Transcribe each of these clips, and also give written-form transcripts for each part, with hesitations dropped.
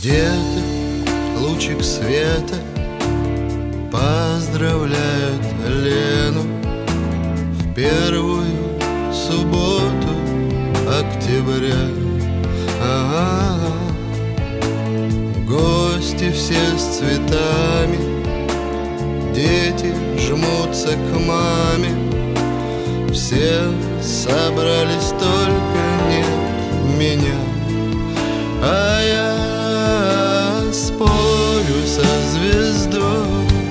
Где-то лучик света поздравляет Лену в первую субботу октября. Гости все с цветами, дети жмутся к маме. Все собрались, только нет меня. А я спорю со звездой,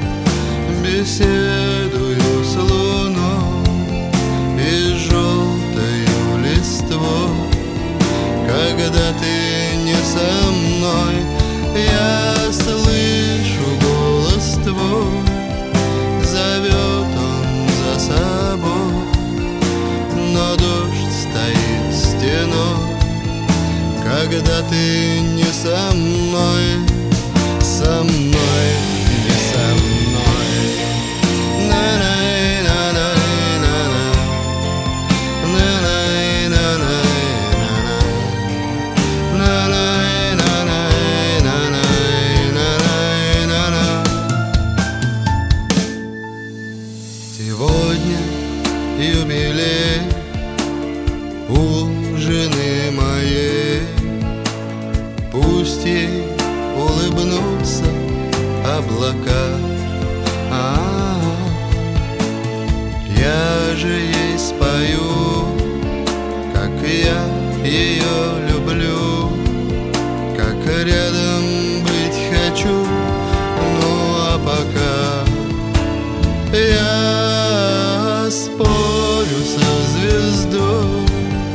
беседую с луной и желтою листвой. Когда ты не со мной, я слышу голос твой, зовет он за собой, но дождь стоит стеной. Когда ты не со мной, со мной, не со мной. Сегодня юбилей у жены моей. Пусть ей улыбнутся облака. Я же ей спою, как я ее люблю, как рядом быть хочу. Ну а пока я спорю со звездой,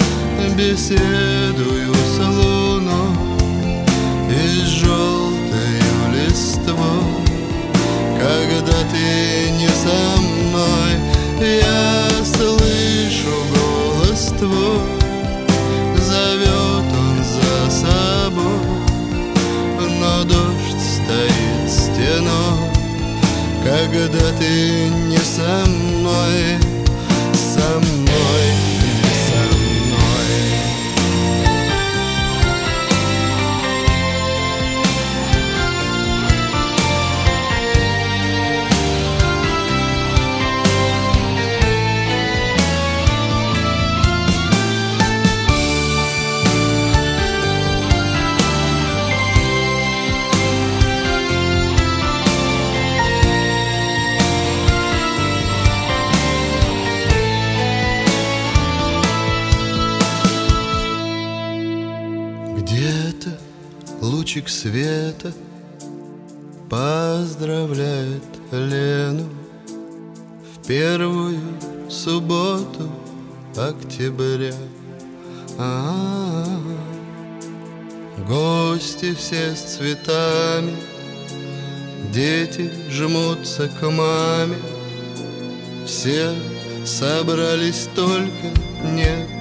беседую с луной и с желтою листвой. Когда ты не со мной, я слышу голос твой, зовет он за собой, но дождь стоит стеной. Когда ты не со мной, со мной, не со мной. Где-то лучик света поздравляет Лену в первую субботу октября. Гости все с цветами, дети жмутся к маме. Все собрались, только нет